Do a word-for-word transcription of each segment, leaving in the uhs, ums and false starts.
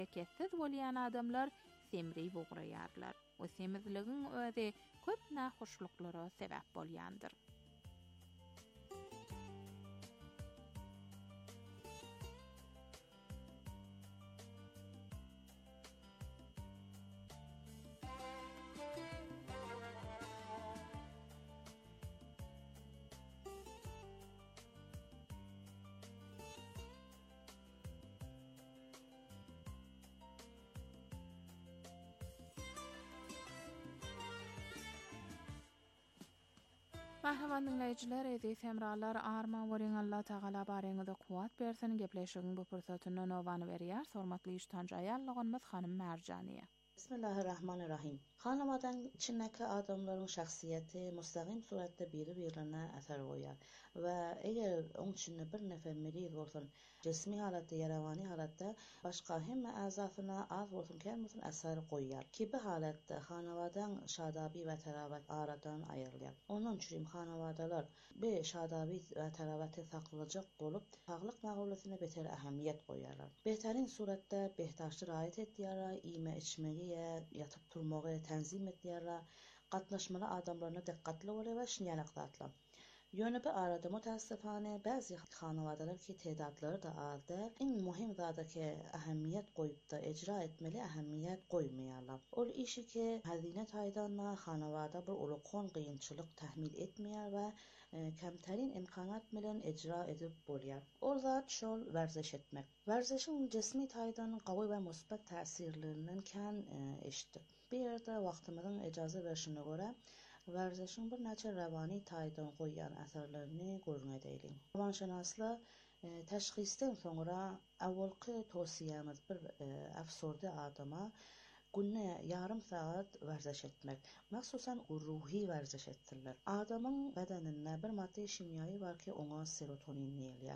Hareketsiz bolýan adamlar semri bograyarlar. O semizligin özi köp nahoşluklara sebäp bolýandyr. Mahraman dinleyijiler, ezi semralar, arma worin Allah Taala bareňizde kuwat bersin. Gepleşigiň bu pursatyny nowany berýär. Hormatly iştanjy aýallygymyz Hanym Merjaniýa. Bismillahirrahmanirrahim. Hanavadan içindeki adamların şahsiyeti müstaqim suratda biri-birine eser koyar. Ve eğer onun içinde bir nefer merid olsun, cismi halatta, yaravani halatta, başka hem azafına az olsun, kem olsun eser koyar. Ki bu halatta hanavadan şadabi ve teravet aradan ayrılır. Onun için hanavadalar bu şadabi ve teraveti saklanacak olup, sağlık mağlulatına beter ehemmiyet koyarlar. Behterin suratta behtaşlı riayet etdiyara, iyme içmeyi yatıp turmağı tənzim etdiyarlar, qatnaşmalı adamlarına diqqatli olar ve şinyanaqlatlar. Yönü bu arada müteessifane bazı hanavadalar ki tedatları da azdır, en mühim zadaki ehemmiyet koyup da icra etmeli ehemmiyet koymayarlar. Ol işi ki hazine taydanla hanavada bir ulukon qiyinçılık tahmil etmeyer ve e, kemterin imkanat bilen icra edip bolýar. O zat şol werzeş etmek. Werzeşin cismi taydanın qawy ve musbat täsirlerinden kan e, eşitdir. Bir yerde wagtymyzyň icazı verişine göre werzeşin bir näçe rawani taýdan goýan äserlerini görüň edýäň. Rawanşanaslar e, teşhisden soňra awalky towsiýemiz bir e, afsurde adama günne yarım saat werzeş etmek. Maksusan ruhi werzeş ettirler. Adamın bedeninde bir madde şimyayı var ki ona serotonin diýilýär.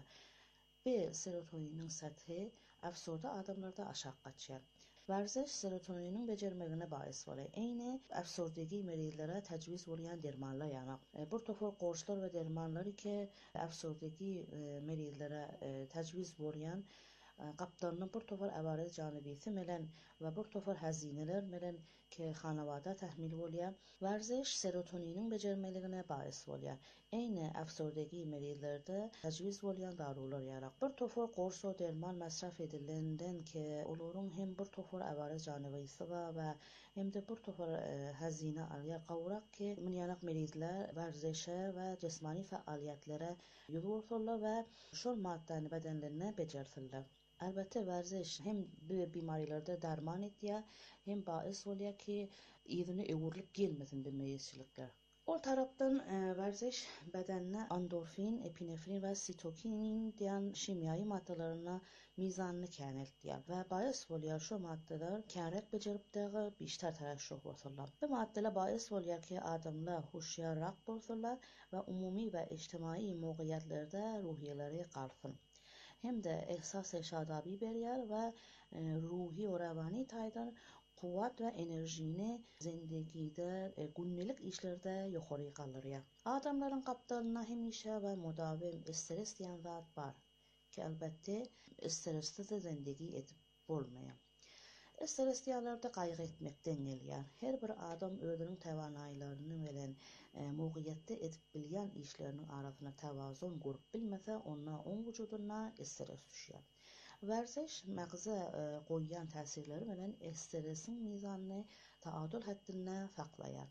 Ve serotoninin sathi afsurda adamlarda aşağı kaçar. Werzeş serotoninin becermegine bahis var. Eyni afsurdagi meridlere tecviz bolýan dermanlar ýanak. E, bir topar qoşlar ve dermanlar ki afsurdagi e, meridlere e, tecviz bolýan Qaptanın bir tofar əvaret canibisi melen ve bir tofar hazineler melen ki hanavada tahmil bolýar. Werzeş serotoninin becermeligine bahis bolýar. Eyni afsurdagi meridlerde tecviz bolýan darular ýarak. Bir tofar qorso derman masraf edilenden ki olaryň hem bir tofar əvaret canibisi var ve hem de bir tofar e, hazine alýar. Qawrak ki milyanak meridler werzeşe ve cismani faaliyetlere ýugururlar ve şol maddany bedenlerine bejertirler. Elbette werzeş hem bu bimarilerde derman etdiýär, hem bahis bolýar ki ýzyny öwürlük gelmesin bu meýisçilikler. O tarapdan e, werzeş bedenine endorfin, epinefrin ve sitokinin diýen şimyayı maddelerini mizanını käneltdiýär ve bahis bolýar şu maddeler kärek bejeripdägi biçter taraşşuh bolsalar. Bu maddeler bahis bolýar ki adamlar huşýarrak bolsalar ve umumi ve ijtimai mowgiýetlerde ruhiyeleri galsyn. Hem de ehsas-ı şadabi berýär ve e, ruhi ve rawani taýdan kuwat ve enerjini zindegide, e, günnelik işlerde ýokary galdyrýar. Adamlaryň gapdalyna hemişe ve mudawim stres diýen zat bar ki elbette stressiz de zindegi edip bolmaýar. Stres diýerlerde gaýgy etmekden gelýär. Her bir adam özüniň tawanaýlaryny bilen e, mowgiýetde edip bilýän işleriniň arasyna tawazun gurup bilmese, onda oň wujuduna stres düşýär. Werzeş magza e, goýan täsirleri bilen stresin mizanyny taadul haddine saklaýar.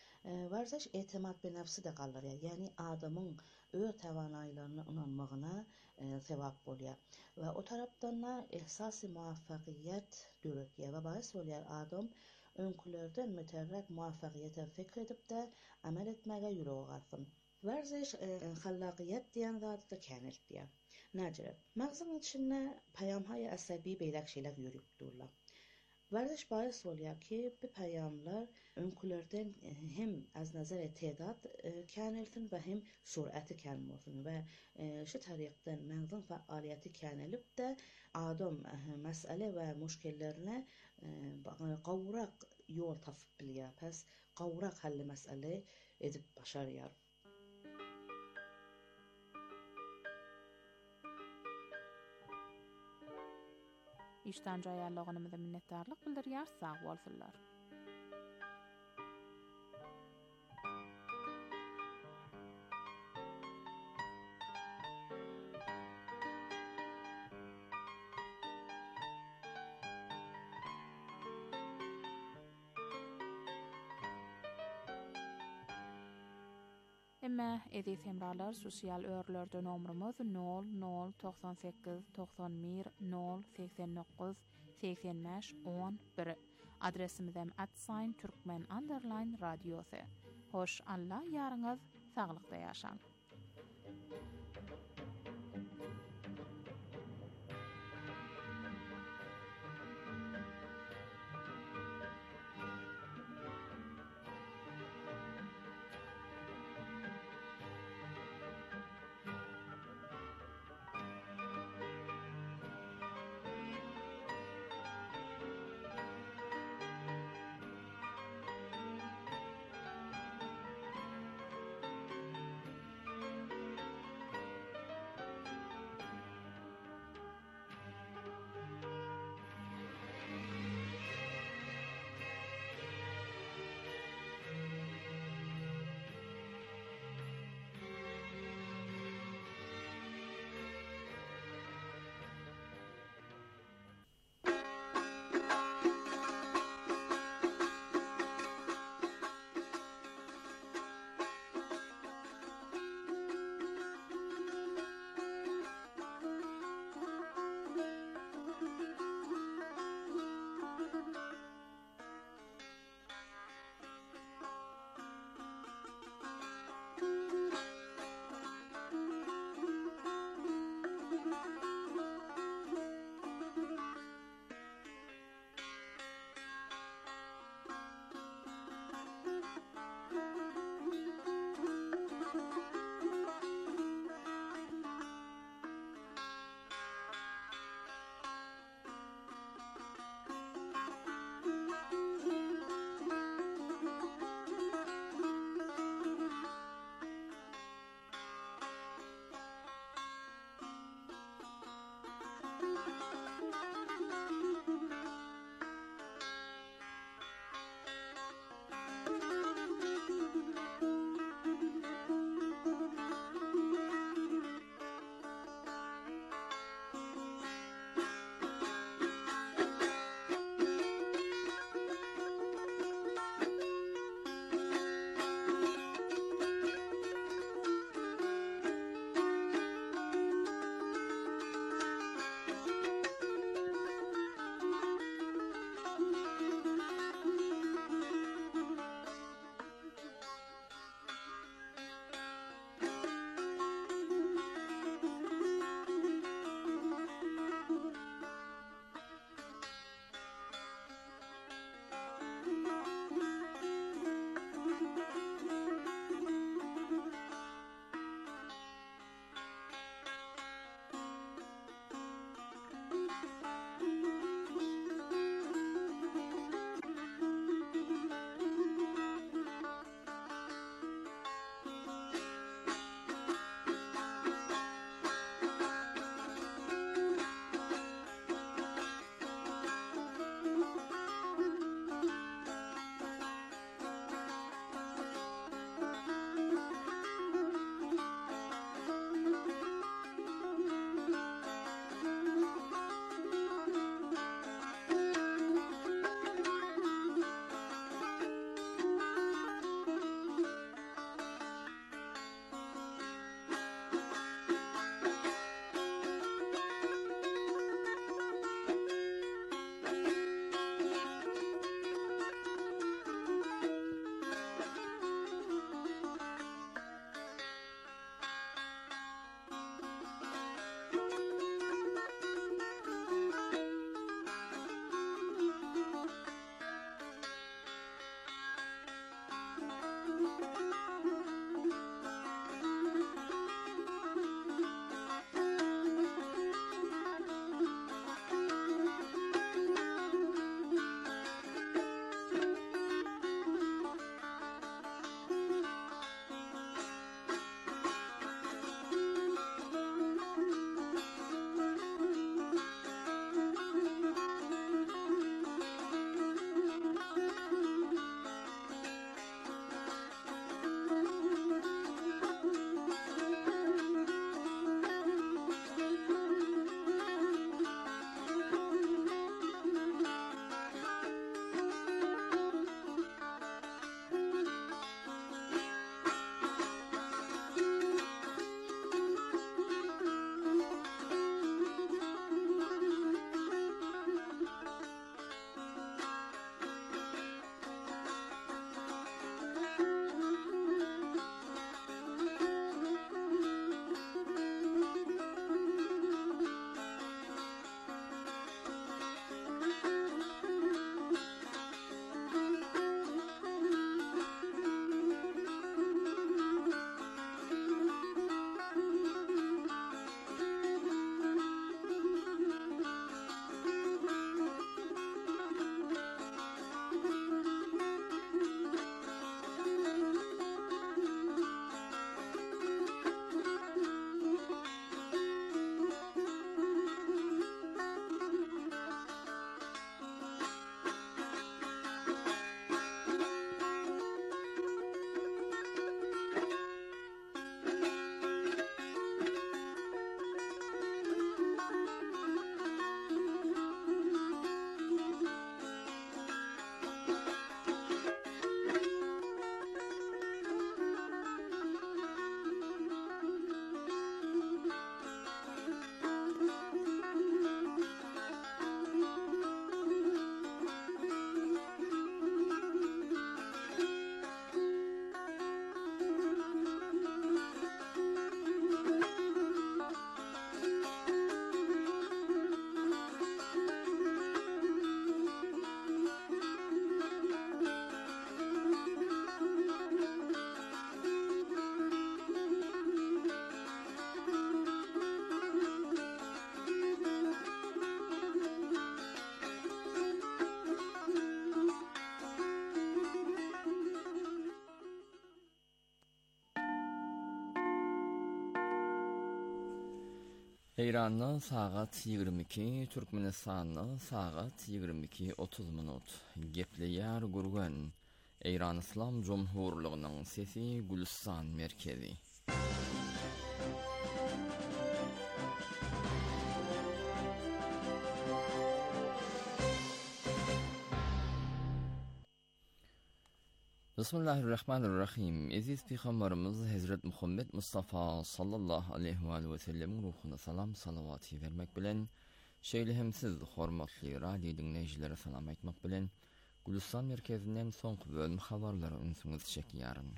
Werzeş etimat be nefsi de galdyrýar. Yani adamın öz tawanaýlaryna inanmagyna e, sebäp bolýar. Ve o tarapdan da ehsasy muwaffakyýet döretýär. We bahis bolýar adam öňkülerden müterrek muwaffakyýete fikir edip de amel etmege ýüregi garsyn. Werzeş e, hallakyýet diýen zat da käneltdiýär. Näçe? Magzyň içinde paýamhaýy asabi beýlek şeýler ýürüp durlar. Werzeş bahis bolýar ki bu paýamlar öňkülerden hem az nazar tedat e, känelsin we hem süraty kän bolsun we e, şu tarypdan magzyň faaliýeti känelip de adam e, mesele we müşkellerine e, gawrak ýol tapyp bilýär. Pes gawrak hally mesele edip başarýar. İşten jayarlığınımıza minnettarlık bildirýär, sag bolsunlar. Emma edis hemralar sosial örlerde nomrumuz nol nol doksan sekiz doksan bir nol seksen dokuz seksen beş on bir. Adresimizem at sign türkmen underline radyosu. Hoş Allah yarınız sağlıkta yaşan. İran'da saat yigirme iki, Türkmenistan'da saat yigirme iki otuz minut. Gepleyer gurgan İran İslam Cumhurluğu'nun sesi Gülistan merkezi. Bismillahirrahmanirrahim. Aziz Peygamberimiz Hazret Muhammed Mustafa sallallahu aleyhi ve sellem ruhuna salam salavati vermek bilen şeýlehimsiz hormatly radio dinleýijilere salam aýtmak bilen Gülistan merkezinden soňky bölüm habarlary ünsüňiz çekýäryn.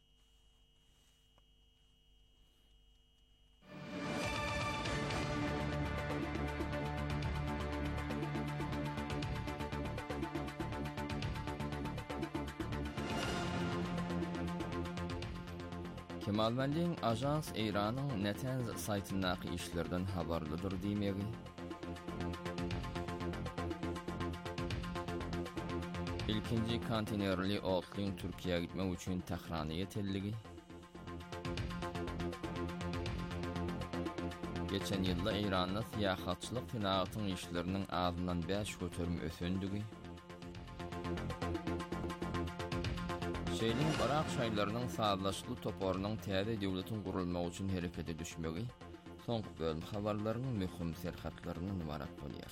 Kemalmendiň Ajans İranyň Netens saytyndaky işlerden habarlydyr diýmegi. İlkinji konteynerli otlyň Türkiýe'ye gitmek üçin Tehrana ýetelligi. Geçen ýylda İran'da siýahatçylyk synagatynyň işleriniň azyndan beş götürüm ösendigi. Şeýleň Irak şaýlarynyň sazlaşly toporunyň täze döwletiň gurulmagy üçin herekete düşmegi soňky bölüm habarlarynyň möhüm serhatlarynyň ibarat bolýar.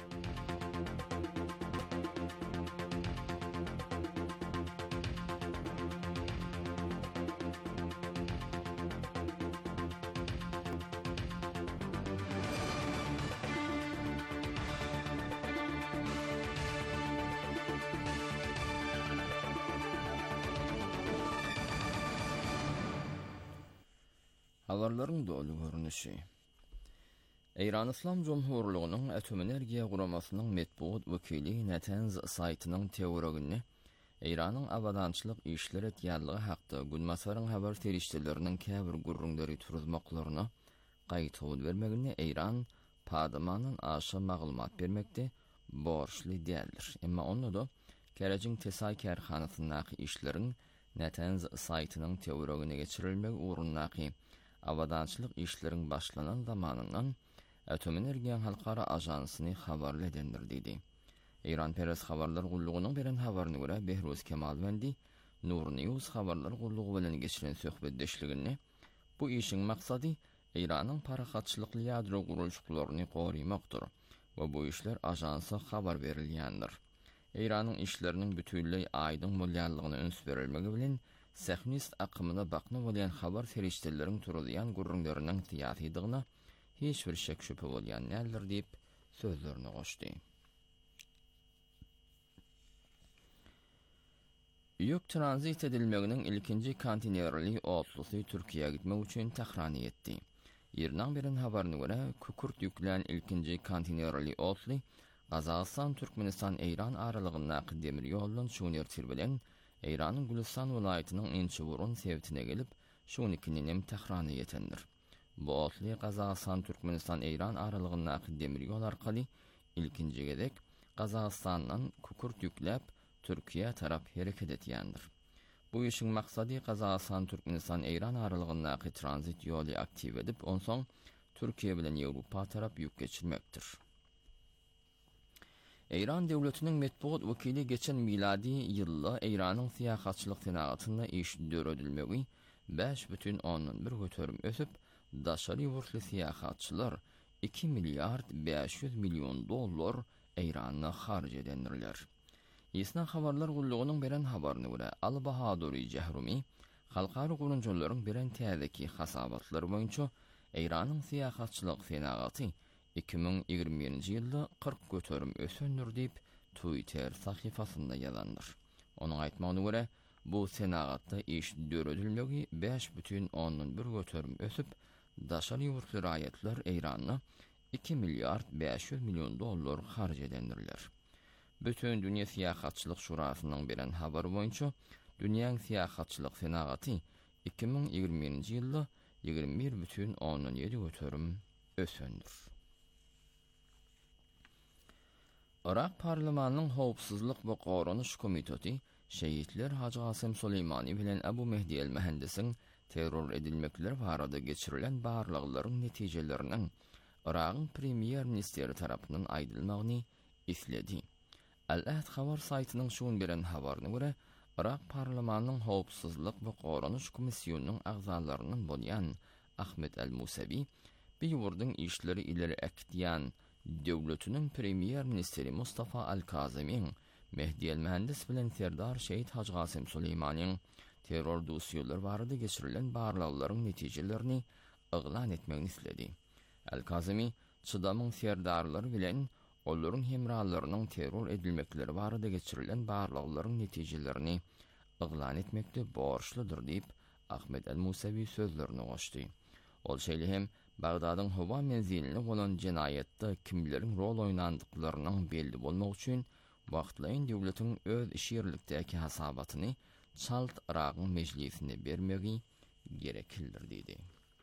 Habarlaryň dolu görnüşi. İran İslam Cumhurluğu'nun Atom Energiýa Guramasynyň metbuat wekili Netens saytynyň teoregiňi İranyň abadançylyk işleri etýänligi hakda günmasaryň habar terişdeleriniň käbir gurrunlary turuzmaklaryna gaýtawul bermegini İran padamanyň aşy maglumat bermekde borçly däldir. Emma onu da Kerajiň Tesay karhanasyndaky işlerin Netens saytynyň teoregine geçirilmegi urunnaky abadançylyk işleriň başlanan zamanyndan Atom Energiýa Halkara Ajansyny habarly edendir diýdi. İran Peres Habarlar Gullugynyň beren habaryna görä Behruz Kemalwendi Nur News habarlar gullugy bilen geçiren söhbetdeşligini bu işiň maksady İranyň parahatçylyk ýadro gurulşyklaryny gorumakdyr we bu işler ajansy habar berilýändir. İranyň işleriniň bütünlüği aýdyň bolýanlygyny öns berilmegi bilen Sehnist akımına bakma bolýan habar ferişdeleriň turulýan gurrunlarynyň tiýatydygyna hiç bir şek şüphe bolýan näler diýip sözlerini goşdy. Ýük transit edilmeginiň ilkinji konteynerli otlusy Türkiýe'ye gitmek üçin Tehrana ýetdi. Ýerden beren habaryna görä, kukurt ýüklen ilkinji konteynerli otly Gazagystan, Türkmenistan, İran aralygyndaky demir ýoldan şuňertir bilen İran'ın Gülistan vilayatynyň ençe burun sevtine gelip şuňikinin Tehrana ýetendir. Bu otly Gazagystan, Türkmenistan, İran aralygyndaky demir ýol arkaly ilkinji gedek Gazagystandan kukurt ýükläp Türkiýe tarap hereket etýändir. Bu işiň maksady Gazagistan, Türkmenistan, İran aralygyndaky transit ýoly aktiv edip onsoň Türkiýe bilen Ýewropa tarap ýük geçirmekdir. İran devletinin metbuat wekili geçen miladi ýylda İranyň siýahatçylyk synagatyna iş döredilmegi beş бүтүн ондон бир götürüm ösüp daşary wurtly siýahatçylar iki milyard beş yüz milyon dollar İranyna harj edendirler. Isna habarlar gullugynyň beren habaryna görä Al-Bahadury Jahrumi halkary gurunjalaryň beren täzeki hasabatlary boýunça İranyň siýahatçylyk synagaty iki bin ýygrimi birinji ýylda kırk götürüm ösündir diýip Twitter sahyfasynda ýazandyr. Onuň aýtmagyna görä bu senagatda iş döredilmegi beş бүтүн ондон бир götürüm ösüp daşary ýurtly raýatlar İranyna iki milyard beş yüz milyon dollar harj edendirler. Bütün dünýä siýahatçylyk şurasynyň beren habary boýunça dünýäň siýahatçylyk senagaty iki bin ýygrimi birinji ýylda ýygrimi bir бүтүн ондон ýedi götürüm ösündir. Irak parlamentiniň Howpsuzlyk we Gorunuş komiteti şehitler Hacı Qasem Suleymani bilen Abu Mehdi el-Mehendisiň terror edilmekler barada geçirilen barlyklaryň netijeleriniň Irak'ın Premier Ministeri tarapından aydılmagyny isledi. Al-Ahd habar saytynyň şuun beren habaryna görä, Irak parlamentiniň howpsuzlyk we goranuş komissionynyň agzalarynyň bolýan Ahmet El-Musavi, bu ýurduň işleri ileri ekdiýän döwletiniň Premier Ministeri Mustafa Al-Kazimiň Mehdi el-Mühendis bilen Serdar Şehit Hacı Gasim Suleymanyň terror dosýalary barada geçirilen barlaklaryň netijelerini eglan etmegini isledi. El-Kazimi çydamyň serdarlary bilen olaryň hemralarynyň terror edilmekleri barada geçirilen barlaklaryň netijelerini eglan etmekde borçludur diýip Ahmet el-Musavi sözlerini goşdy. Ol şeýle hem Bagdadyň howa menziline bolan jinayatda kimleriň rol oýnandyklarynyň belli bolmak üçin wagtlaýyn döwletiň öz işgirlikdäki hasabatyny çalt Irak'ın meclisine bermegi gereklidir diýdi.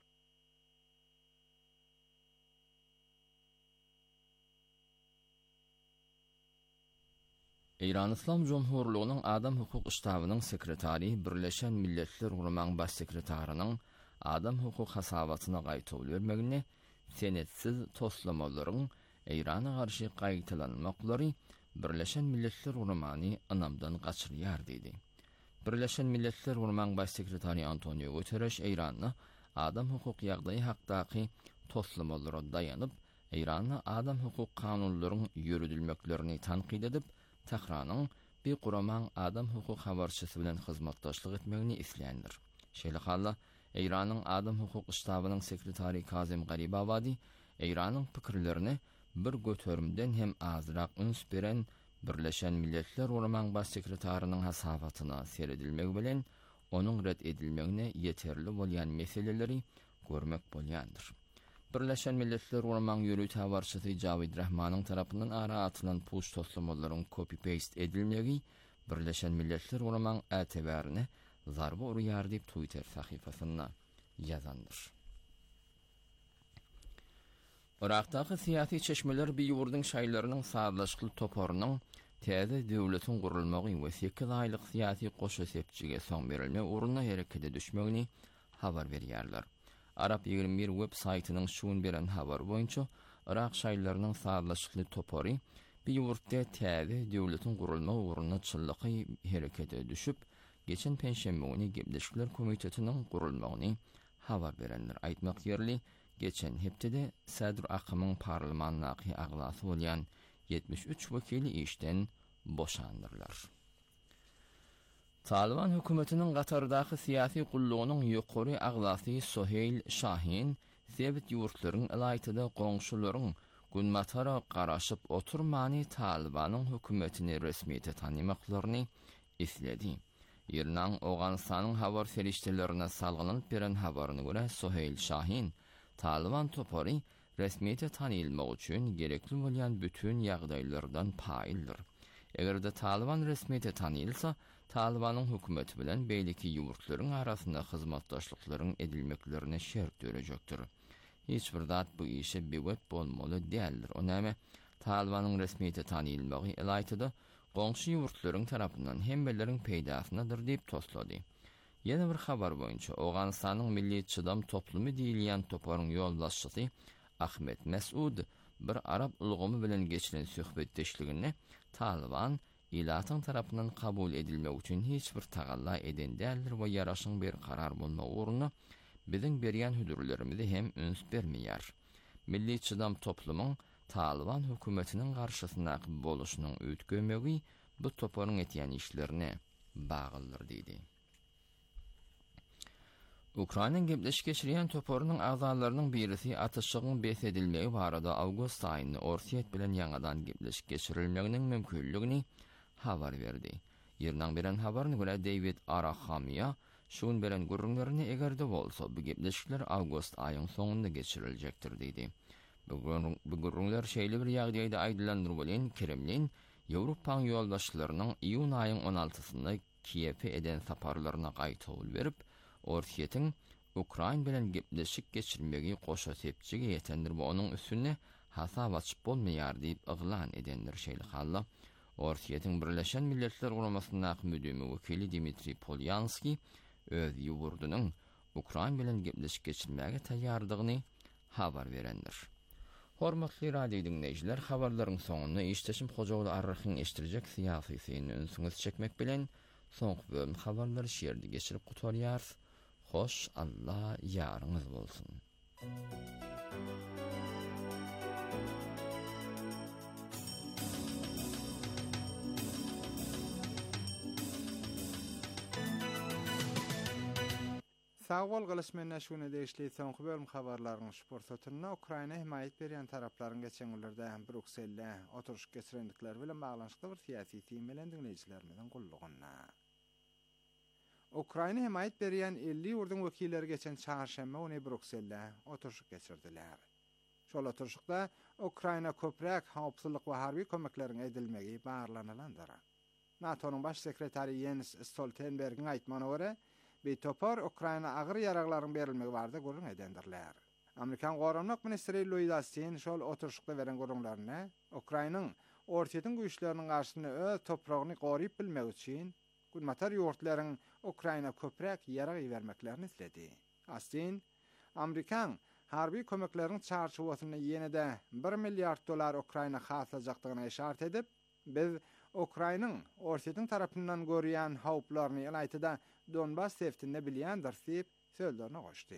İran İslam Cumhurluğu'nun Adam Hukuk İştabynyň sekretari, Birleşen Milletler Guramagyň baş sekretarynyň Adam hukuk hasabatyna gaýtaw bermegine senetsiz toslamalaryň Irana garşy gaýtalanmaklary Birleşen Milletler Guramagyny anamdan gaçyrýar diýdi. Birleşen Milletler Guramagyň baş sekretary Antonio Guterres Iranyň adam hukuk ýagdaýy hakdaky toslamalara daýanyp, Iranyň adam hukuk kanunlarynyň ýürüdilmeklerini tanqid edip, Tehranyň bir guramaň adam hukuk habarçysy bilen hyzmatdaşlyk etmegini isleýändir. Şeýle halla Iranyň Adam hukuk iştabynyň sekretary Kazim Garibabadi Iranyň pikirlerini bir götürümden hem azrak üns beren Birleşen Milletler Guramagyň baş sekretarynyň hasabatyna seredilmegi bilen onuň red edilmegine yeterli bolýan meseleleri görmek bolýandyr. Birleşen Milletler Guramagyň ýürüýt habarçysy Javid Rahmanyň tarapyndan ara atylan puş toslamalaryň copy-paste edilmegi Birleşen Milletler Guramagyň äteberine zarba urýar diýip Twitter sahyfasyna ýazandyr. Irakdaky syýasy çeşmeler bir ýurduň şaýlarynyň saadlaşykly toparynyň täze döwletiň gurulmagy we sekiz aýlyk syýasy goşa sepçige soň berilme uruny herekete düşmegini habar berýärler. Arab ýygrimi bir web saýtynyň şuun beren habar boýunça Irak şaýlarynyň saadlaşykly topary bir ýurtda täze döwletiň gurulma uruny çyllyky herekete düşüp, geçen penşembe günü Birleşikler Komitetiniň gurulmagyny habar berenler aýtmak ýerli, geçen heptede Sadr Akymyň parlamentnaky aglasy bolýan yetmiş üç wekili işden boşandyrlar. Taliban hökümetiniň Gatardaky syýasy gullugynyň ýokary aglasy Soheil Şahin, sebit ýurtlaryň elaýtyda goňşularyň günmatara garaşyp oturmany Talibanyň hökümetini resmiýete tanymaklaryny isledi. İran Awganystanyň habar serişdelerine salgynyp beren habaryna görä Soheil Şahin, Taliban topary resmiýete tanylmak üçin gerekli bolýan bütün ýagdaýlardan paýildir. Egerde Taliban resmiýete tanylsa, Talibanyň hökümeti bilen beýleki ýurtlaryň arasynda hyzmatdaşlyklaryň edilmeklerine şert dörejekdir. Hiç bir zat bu işe biwet bolmaly däldir. Onäme Talibanyň resmiýete tanylmagy elaýtyda goňşy ýurtlaryň tarapyndan hemmelerin peýdasynadyr diýip toslady. Ýene bir habar boýunça Awganystanyň milli çydam toplumy diýilýän toparyň ýolbaşçysy Ahmet Mesud bir Arab ulgumy bilen geçiren söhbetdeşligini Taliban ilatyň tarapyndan kabul edilmek üçin hiç bir tagalla eden däldir we ýaraşyň bir karar bolma uruny biziň berýän hüdürlerimizi hem üns bermeýär. Milli çydam toplumyň Taliban hökümetiniň garşysyna boluşynyň öýtgemegi bu toparyň etýän işlerine baglydyr diýdi. Ukrainaň gepleşik geçirýän toparynyň agzalarynyň birisi atyşygyň besedilmegi barada awgust aýyny Orsiýet bilen ýangadan gepleşik geçirilmeginiň mümkinligini habar berdi. Ýerden beren habaryna görä David Arahamiya şuun beren gurrunlaryny egerde bolsa bu gepleşikler awgust aýynyň soňunda geçiriljekdir diýdi. Bu gurrunlar şeýle bir ýagdaýda aýdylandyr bolan Kremlin Ýewropaň ýolbaşçylarynyň iýun aýynyň on altysynda Kiýewе eden saparlaryna gaýtaw berip, Orsiýetiň Ukraina bilen gepleşik geçirmegi goşa sepçige ýetendir bu onuň üstüne hasap açyp bolmaýar diýip eglan edendir şeýle halla. Orsiýetiň Birleşen Milletler Guramasynyň müdürü wekili Dmitri Polyanski öz ýurdunyň Ukraina bilen gepleşik geçirmege taýýardygyny habar berendir. Hormatly radio dinleyijiler, habarlaryň soňunda işteşim Hojagul arryhyň eşdirijek syýasy syny ünsüňiz çekmek bilen soňky bölüm habarlary şeýerdi geçirip gutarýar. Hoş Allah ýaryňyz bolsun. Sağol galaşmany näşüne deýişli soňky bölüm habarlaryň şportatyna Ukraina himayet berýän taraplaryň geçen günlerde Brükselde oturuş geçirendikleri bilen baglanyşykda bir syýasy teýim bilen dinleýijilerimizin gullugyna. Ukraina himayet berýän elli ýurdun wekilleri geçen çarşamba ony Brükselde oturuş geçirdiler. Şol oturuşda Ukraina köprek hawpsuzlyk we harby kömekleriň edilmegi barlanylandyr. NATO'nun baş sekretari Jens Stoltenberg'in aýtmana görä, bir topar Ukraina agyr ýaraglaryň berilmegi barada gurrun edendirler. Amerikan Gorunluk Ministri Lloyd Austin şol oturuşda beren gurrunlaryna Ukrainanyň ortaýan güýçleriniň garşysyna öz topragyny goryp bilmek üçin gulmatar ýurtlaryň Ukraina köprek ýarag bermeklerini isledi. Austin, Amerikan harby kömekleriniň çarşuwasyna ýene-de bir milliard dolar Ukraina haslajakdygyna işaret edip, biz Ukrainanyň ortaýan tarapyndan görýän hawplaryny ýalytyda Donbas seftinde bilýändir diýip sözlerine goşdy.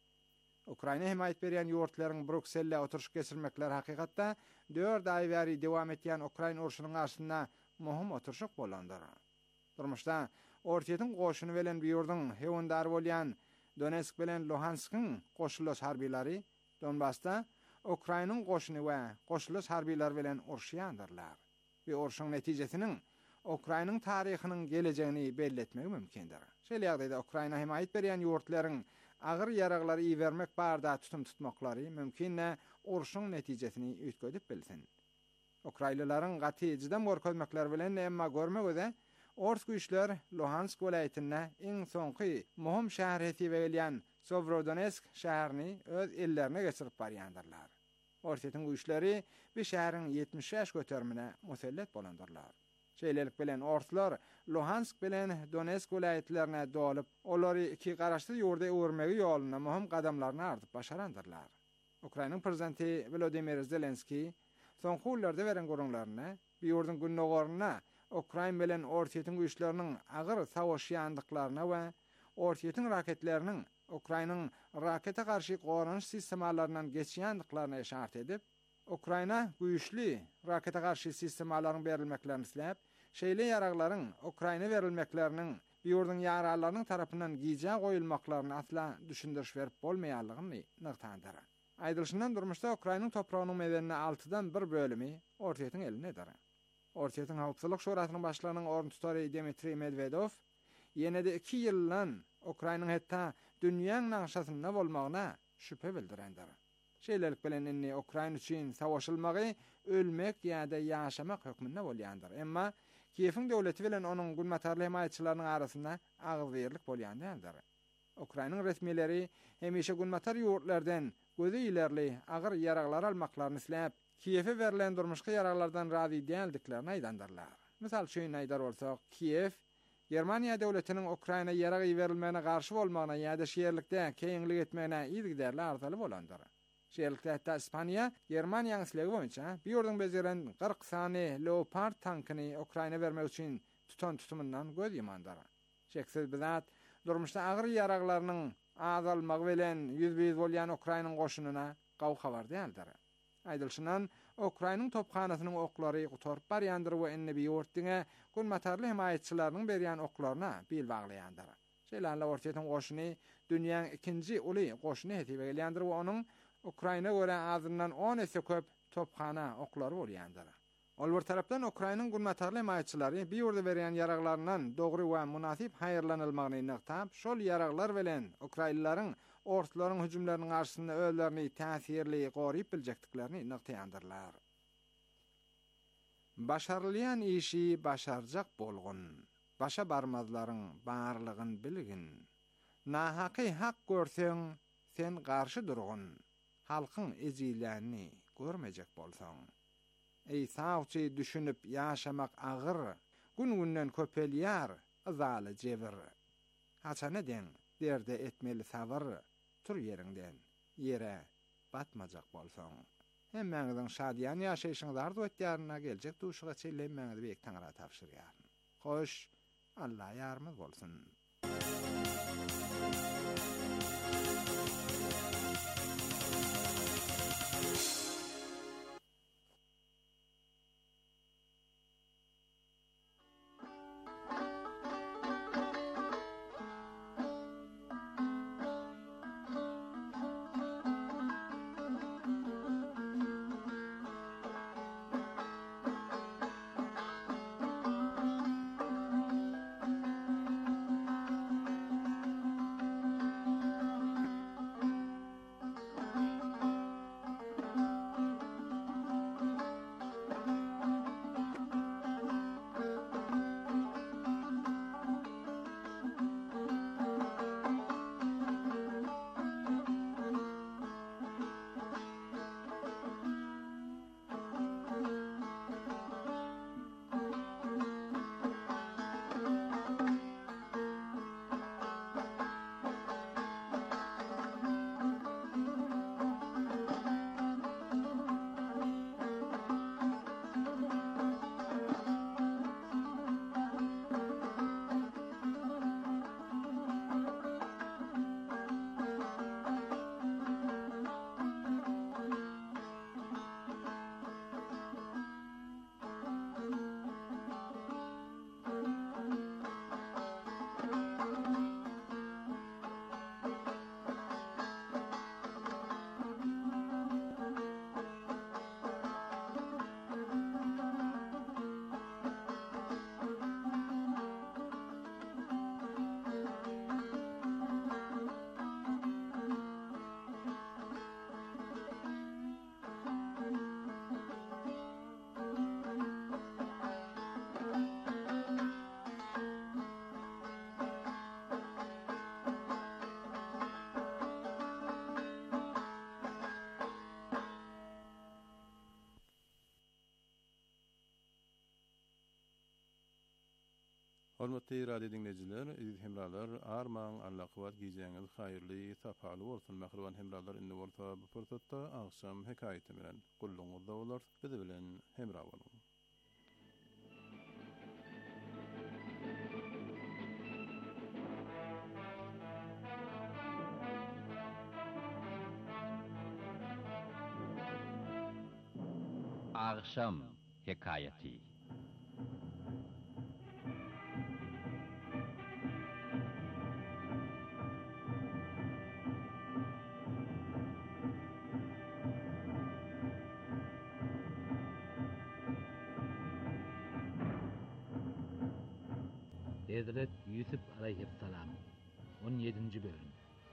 Ukraina himayet berýän ýurtlaryň Brükselde oturuş geçirmekleri hakykatda dört ay bäri dowam etýän Ukraina urşunyň garşysynda muhim oturuşyk bolandyr. Durmuşda ortaýan goşuny bilen bir ýurdun hewendary bolýan Donetsk bilen Luhansk'ın goşulýan harbylary Donbasda Ukrainanyň goşuny we goşulýan harbylar bilen urşýandyrlar. Bir urşuň netijesiniň Ukrainanyň taryhynyň gelejegini belli etmegi mümkindir. Şeýle ýagdaýda Ukraina himayet berýän ýurtlaryň agyr ýaraglary iýermek barada tutum tutmaklary mümkinne urşuň netijesini üýtgedip bilsin. Ukrainalylaryň gaty ýydan görkezmekler bilen emma görmegde Orsk güýçler Luhansk welaýatyna iň soňky muhim şäher hetip edilýän Sovrodonetsk şäherini öz ellerine geçirip barýandyrlar. Ortaýan güýçleri bir şäheriň ýetmiş ýaş götermine musellet bolandyrlar. Şeýlelik bilen ortlar Luhansk bilen Donetsk welaýatlaryna dolup, olary iki garaşly ýurda öwürmegi ýoluna muhim gadamlaryny ardyp başarandyrlar. Ukraina prezidenti Volodymyr Zelenski soňky ýyllarda beren gurrunlaryna bir ýurdun günnogaryna Ukraina bilen ortaýan güýçleriniň agyr savaşýandyklaryna we ortaýan raketleriniň Ukrainanyň raketa garşy gorunç sistemalarynyň geçýändiklaryna işaret edip, Ukraina güýçli raketa garşy sistemalarynyň berilmeklerini isläp, şeýle ýaraglaryň Ukraina berilmekleriniň bir ýurdun ýaralarynyň tarapyndan giýje goýulmaklaryny asla düşündiriş berip bolmaýanlygyny nyktandyr. Aýdylşyndan durmuşda Ukrainanyň toprağynyň medenine altıdan bir bölümi ortaýan elinedir. Ortaýan Hawpsuzlyk Şurasynyň başlygynyň orun tutary Dmitri Medvedev ýene-de iki ýyldan Ukrainanyň hetda dünýäň naňşasyna bolmagyna şüphe bildirendir. Şeýlelik bilen inni Ukraina üçin savaşylmagy ölmek ýa-da ýaşamak hökmünde bolýandyr. Emma Kiýewiň döwleti bilen onuň gulmatarly himayetçileriniň arasynda agzyrlyk bolýandyr. Ukrainanyň resmiýetleri hemişe gulmatar ýurtlardan gözi ilerli agyr ýaraglar almaklaryny isläp, Kiýewe berilen durmuşky ýaraglardan razy däldiklerini aýdandyrlar. Misal şeýle aýdar bolsak, Kiýew Germaniýa döwletiniň Ukraina ýaragy berilmegine garşy bolmagyna ýa-da şeýerlikde keňlik etmegine ýygyderli arzaly bolandyr. Şeýerlikde hatda Ispaniýa Germaniýanyň islegi boýunça bir ýurdun bezeren kırk sany Leopard tankyny Ukraina bermek üçin tutan tutumyndan göz ýumandyr. Şeksiz bizat durmuşda agyr ýaraglarynyň azalmagy bilen ýüzbeýiz bolýan Ukrainanyň goşunyna gaw habar däldir. Aýdylşyndan Ukrainanyň topkanasynyň oklary gutarıp barýandyr we enne bir ýurtdyňa gulmatarly himayetçileriniň berýän oklaryna bil baglaýandyr. Şeýle ortaýan goşuny dünýäň ikinji uly goşuny hetip gelýändir we onuň Ukraina göre azından on ese köp topkana oklary bolýandyr. Ol bir tarapdan Ukrainanyň gulmatarly himayetçilери bir ýurda berýän ýaraglarynyň dogry we munasip haýyrlanylmagyny nykdap, şol ýaraglar bilen Ukrainalylaryň ortlaryň hüjümleriniň garşysynda özlerini täsirli goryp biljekdiklerini nyktaýandyrlar. Başarylýan işi başarjak bolgun. Başa barmazlaryň barlygyn bilgin. Nahaky hak görseň sen garşy durgun. Halkyň ezilerini görmejek bolsaň. Ey savçy düşünüp ýaşamak agyr, gün-günden köpelýär azaly jebir. Haçan eden derde etmeli sabyr, tur ýeriňden ýere batmajak bolsaň. Hemmeňiziň şadyan ýaşaýyşyňyzy arzu etýärine geljek duşuga çeýlenmeňizi beýik taňra tapşyrýar. Hoş, Allah ýarmyz bolsun. Hormatly radio dinleyijiler, iziz hemralar, armaň Allah kowat giýjeňiz haýyrly, sapaly bolsun. Mähriban hemralar indi bolsa bu pursatda akşam hekaýeti bilen gulluňyzda bolar. Biz bilen hemra bolun. Akşam hekaýeti. Hazret Yusuf aleyhisselam on yedinci bölüm.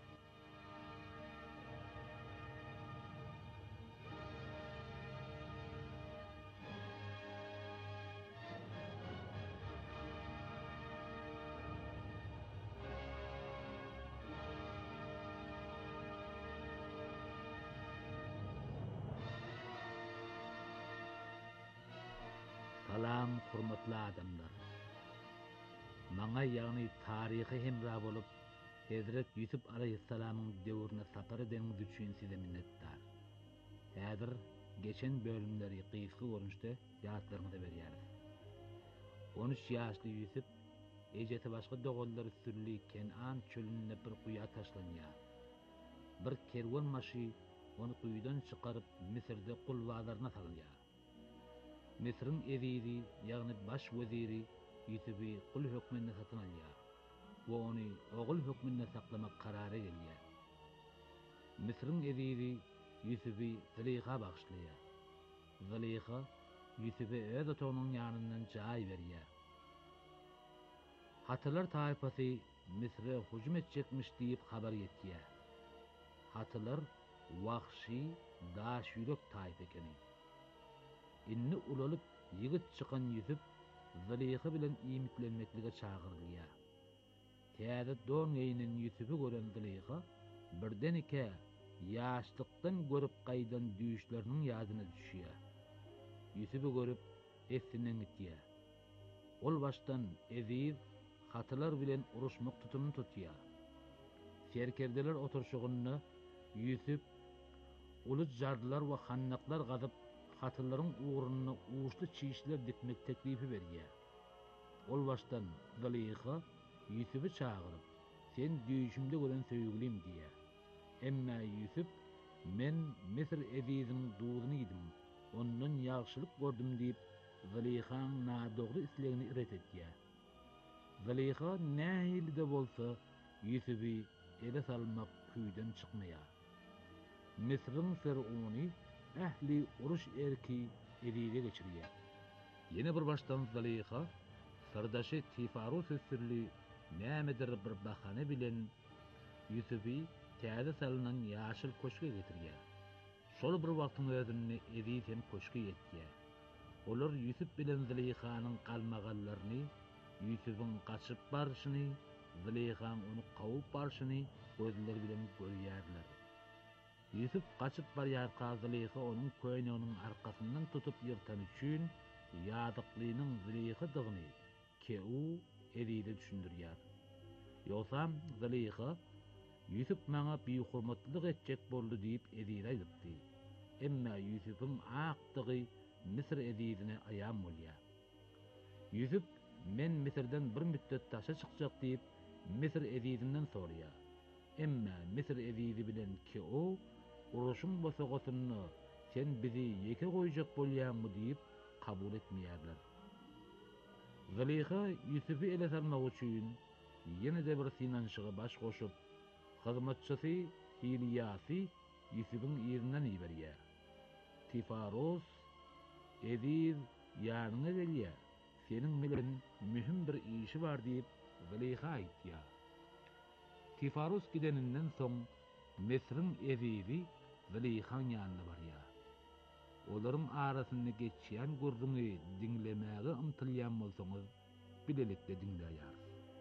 Salam hurmatly adamlar. Maňa ýagny taryhy hemra bolup Hazret Yusuf aleyhisselamyň döwrüne sapar edeniňiz üçin size minnetdar. Häzir geçen bölümleri gysga görünüşde ýaşlaryňyza berýäris. on üç ýaşly Yusuf ejeti başga dogallary sürli Kenan çölüne bir guýa taşlanýar. Bir kerwan maşy onu guýdan çykaryp Misirde kul wazarına salýar. Misir'in eziri, ýagny baş weziri Yusufy kul hökmünde satyn alýar. We ony ogul hökmünde saklamak karary gelýär. Misir'in eziri Yusufy Züleyxa bagşlaýar. Züleyxa Yusufy öz otagynyň ýanyndan jaý berýär. Hatırlar taýpasy Misre hujum etjekmiş diýip habar ýetýär. Hatırlar wahşy, daş ýürek taýp ekeni. Inni ulalyp ýigit çykan Yusuf Züleyxa bilen iýmitlenmeklige çagyrylýar. Täze don ýeýnen Yusufy gören Züleyxa birden ike ýaşlykdan görüp gaýdan düýüşleriniň ýadyna düşýär. Yusufy görüp esinden gitýär. Ol baştan eziz hatırlar bilen uruşmak tutumunu tutýar. Serkerdeler oturşugyny Yusuf ulus jardylar we hannaklar gazyp hatyllaryň uğrunyna uçly çiýişler dikmek teklifi berýär. Ol başdan Zaliha Ýüsüpy çagyryp, "Sen düýüşimde gören söýgülim" diýär. Emma Ýüsüp, "Men Misir ediziniň duýduny idim, ondan ýagşylyk gördüm" diýip Zalihaň nadogry islegini iret etýär. Zaliha nähili de bolsa Ýüsüpy ele salmak küýden çykmaýar. Misiriň Fer'uny ähli uruş erki edize geçirýär. Ýene bir başdan Zaliha sardaşy Tifarus ösürli nämedir bir bahane bilen Ýüsüpy täze salynan ýaşyl köşke getirýär. Şol bir wagtyň özünde ediz hem köşke ýetýär. Olar Ýüsüp bilen Zalihanyň galmagallaryny, Ýüsüpyň gaçyp barşyny, Zalihaň onu kawup barşyny gözleri bilen görýärler. Ýüsüp gaçyp barýarka Zaliha onuň köýneginiň arkasyndan tutup ýyrtan üçin ýazyklynyň Zaliha dygyny Keu edize düşündirýär. Ýogsam Zaliha Ýüsüp maňa beýhurmatlyk etjek boldy diýip edize aýdypdy. Emma Ýüsüpyň akdygy Misir edizine aýan bolýar. Ýüsüp "Men Misirden bir müddet taşa çykjak" diýip Misir edizinden sorýar. Emma Misir edizi bilen Keu uruşyň bosagosyny "Sen bizi ýeke goýjak bolýarmy" diýip kabul etmeýärler. Zaliha Ýüsüpy ele salmak üçin ýene de bir synanşyga baş goşup, hyzmatçysy Hilyasy Ýüsüpyň ýerinden iýberýär. Tifarus ediz ýanyna gelýär. "Seniň bilen mühim bir işi bar" diýip Zaliha aýtýar. Tifarus gideninden soň Misiriň edizi Zalihaň ýanyna barýar. Olaryň arasynda geçýän gurruny diňlemäge ymtylýan bolsaňyz bilelikde diňleýär.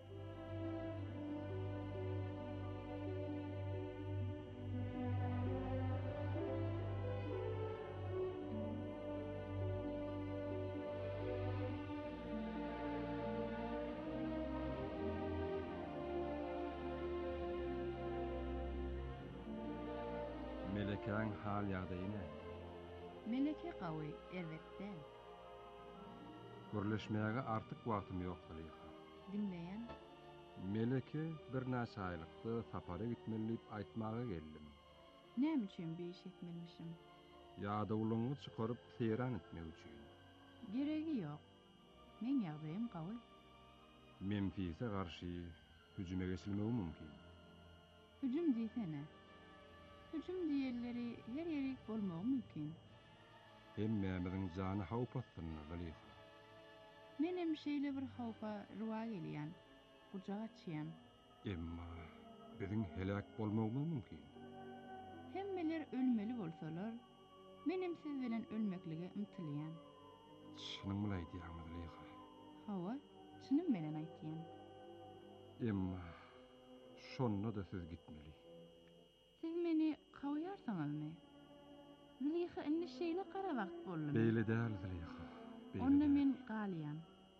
Melekeň hal ýagdaýyna Meleke gawy, elbetde. görleşmäge artyk wagtym ýok Zaliha. Dinleyen, Meleke bir näçe aýlykly sapara gitmeli diýip aýtmaga geldim. näme üçin bir iş etmelmişim? Ýa-da çykaryp seyran etmek üçin. Geregi ýok. Men ýagdaýym gawy. Memfise garşy hüjüme geçilmegi mümkin. Hüjüm diýsene. Hüjüm diýerleri her ýerik bolmagy mümkin. Hemmemiziň jany hawp astynda Zaliha. Menem şeýle bir hawpa ruwa gelýän. Gujak açýan. Emma biziň helak bolmagymyz mümkin. Hemmeler ölmeli bolsalar, menem siz bilen ölmeklige ymtylýan. Şunuň bilen aýdýarmy Zaliha? Hawa, çynym bilen aýtýan. Emma şonda da siz gitmeli. Siz meni gawyarsaňyzmy? Zaliha indi şeýle gara wagt boldy. Beýle däl Zaliha. Onda men galýan.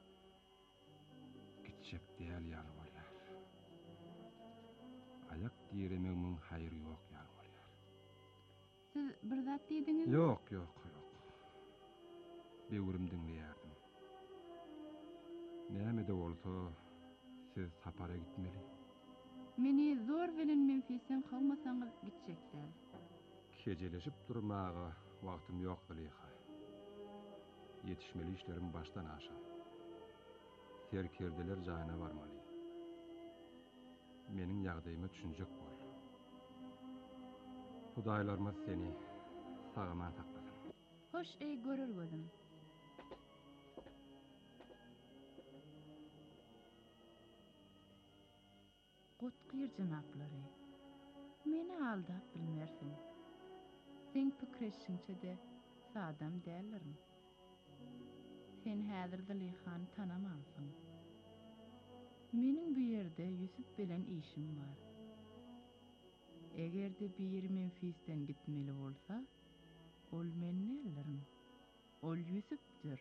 Gitjek däl ýaly bolýar. Ayak diýeremegiň haýry ýok ýaly bolýar. Siz bir zat diýdiňiz? Ýok, ýok, ýok. Beýurim diňleýärdim. Näme de bolsa siz sapara gitmeli. Meni zor bilen Memfisden kalmasaňyz gitjekler. Kejeleşip durmaga wagtym ýok Zaliha. Yetişmeli işlerim baştan aşa. Serkerdeler jaýyna barmaly. Meniň ýagdaýymy düşünjek bol. Hudaýlarymyz seni sagaman saklasyn. Hoş ey görür gözüm. Gotkyr janaplary. Meni aldap bilmersin. Sen pikirçiňçe de sadam dällerim. Sen häzir Zalihany tanamaňsyň. Meniň bu ýerde Ýüsüp bilen işim bar. Egerde bir Memfisden gitmeli bolsa, ol men nälerim? Ol Ýüsüpdir.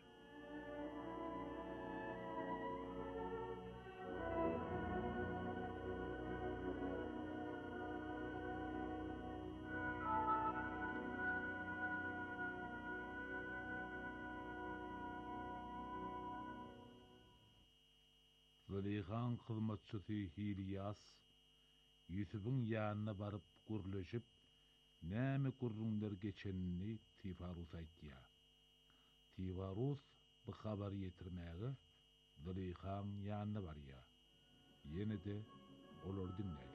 Züleyhan hyzmatçysy Hilyas Yusuf'un ýanyna baryp gürleşip näme gurrunlar geçenini Tifarus aýtýar. Tifarus bu habary ýetirmäge Züleyhan ýanyna barýar. Ýene de olar dinläýär.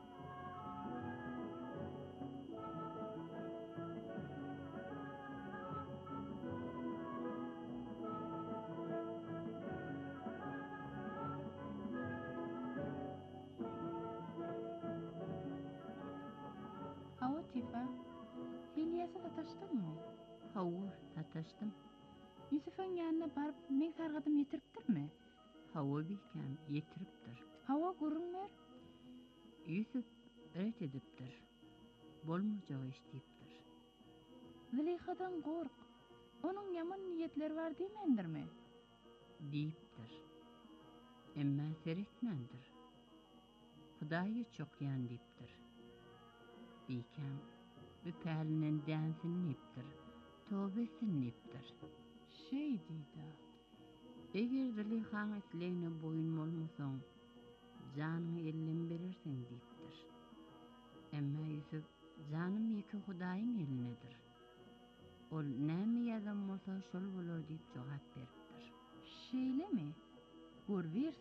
Hawa Tifa, Hilyas'a tataşdın mı? Hawur, tataşdym. Yusuf'un ýanyna baryp men kargadym ýetiripdirmi? Hawa bilkem, ýetiripdir. Hawa gurrunlar? Yusuf öýt edipdir. Bolmajak iş diýipdir. Züleyhadan gork. Onuň ýaman niýetleri bar diýmendirmi? Diýipdir. Emma seretmendir. Hudaýy çok ýan diýipdir. Bilkem, bu pälinen dänsin diýipdir. Tövbesin diýipdir. Şey diýdi. Eger Züleyhan isleýine boyun bolmasaň, janyny elden berersiň diýipdir. Emma Yusuf, janym ýeke Hudaýyň elinedir. Ol näme ýazam bolsa şol bolar diýip jogap beripdir. Şeýlemi? Görber.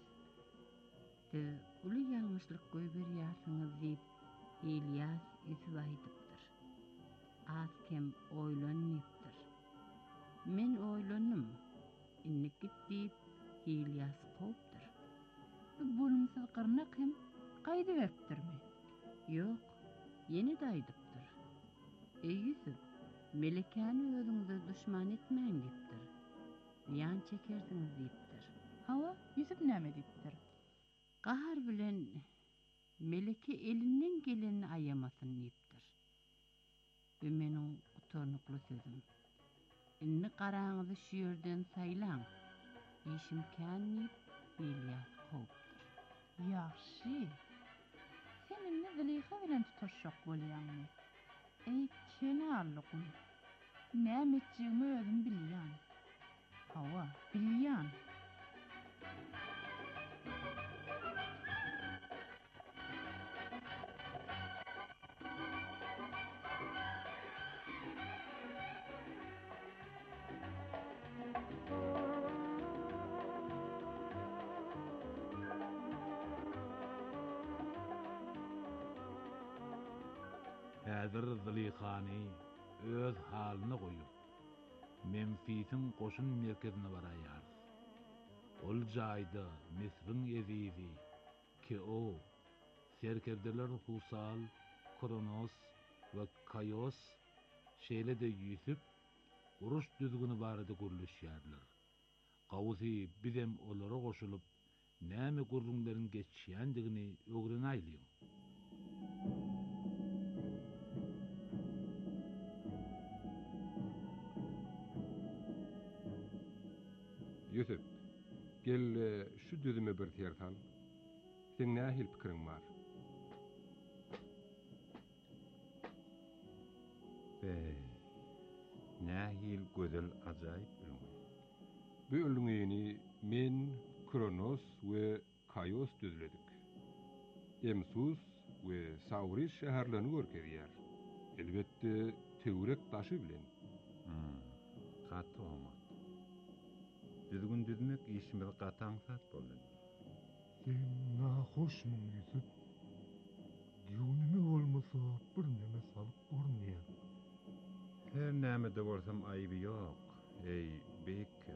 Siz uly ýalňyşlyk göýberýärsiňiz diýip Hilyas Yusuf aýdypdyr. Az kem oýlanýypdyr. Men oýlannym. Innik git diýip Hilyas gowupdyr. Bu bolumsyz gyrnak hem gaýdy beripdirmi? Ýok, ýene de aýdypdyr. Ey Yusuf, melekani özüňize düşman etmeň diýipdir. Ýan çekersiňiz diýipdir. Hawa Yusuf näme diýipdir? Gahar bilen meleki elinden geleni aýamasyn diýipdir. Bu meniň utanykly sözüm. Inni garaňyzy şu ýerden saýlaň. İşim kän diýip Hilyas gowupdyr. Ýaxşy. Seninle Züleyha bilen tutaşjak bolýarmy? Ey kenarlykym. Näme etjegimi özüm bilýän. Hawa, bilýän. Häzir Züleyhany öz halyna goýup Memfisiň goşun merkezine baraýar. Ol jaýda Misriň ezizi ki o serkerdeler Husal, Kronos we Kayos şeýle de Yusuf uruş düzgüni barada gürleşýärler. Gawusy bizem olara goşulyp näme gurrunlaryň geçýändigini öwrenäýliň. Yusuf, gel şu düzüme bir tertal. Sen nähil pikiriň bar? Be, nähil gözel ajaýyp bilmä. Bu ölüňini men, Kronos we Kayos düzledik. Emsus we Sauris şäherlerini görkezýär. Elbetde töwrek taşy bilen. Hmm, gaty olma. Düzgün düzmek işimiz gataň sat boldy. Sen nahoşmyň Yusuf. Ýunimy bolmasa bir neme salyp görnýär. Her näme de bolsam aýby ýok. Ey beke.